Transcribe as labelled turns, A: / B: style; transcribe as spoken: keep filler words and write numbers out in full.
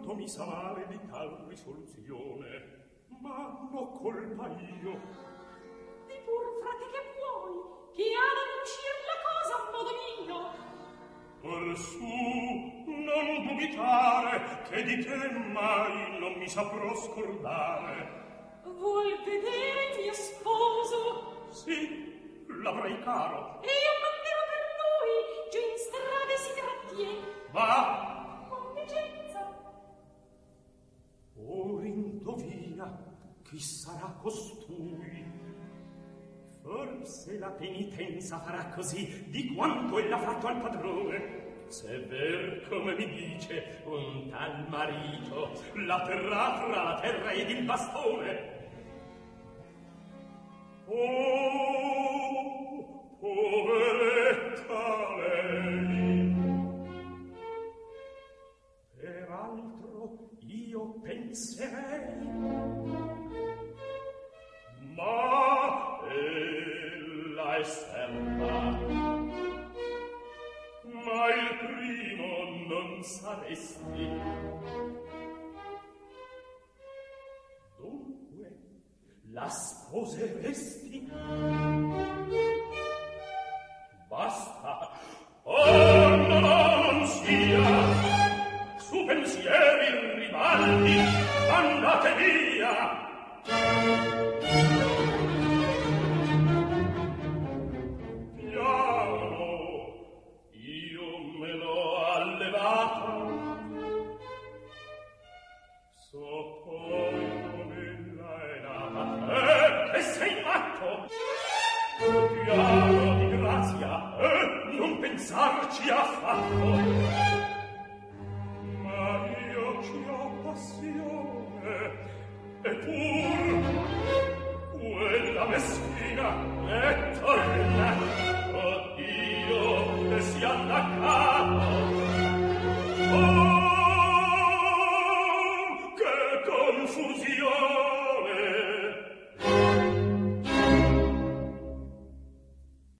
A: quanto mi sa male di tal risoluzione, ma n'ho colpa io.
B: Di pur, frate, che vuoi, che ha da uscir la cosa a modo mio.
A: Orsù, non dubitare, che di te mai non mi saprò scordare.
B: Vuol vedere mio sposo?
A: Sì, l'avrei caro.
B: E io manderò per lui, giù in strade si trattiene.
A: Va!
B: Con decenza.
A: Or indovina chi sarà costui. Forse la penitenza farà così di quanto ella fatto al padrone. Se ver come mi dice un tal marito la terrà fra la terra ed il bastone. Oh, poveretta lei. Peraltro io penserei, ma ella è serva, ma il primo non saresti. Dunque la sposeresti? Basta. Oh, no, non sia. Su pensieri ribaldi, andate via. Piano, io me l'ho allevata. So poi com'ella è nata. Eh, che sei matto? Piano, di grazia, eh, non pensarci affatto. Ma io ci ho passione, eppur quella meschina è torna. Oh Dio, che sia attaccato. Oh, che confusione.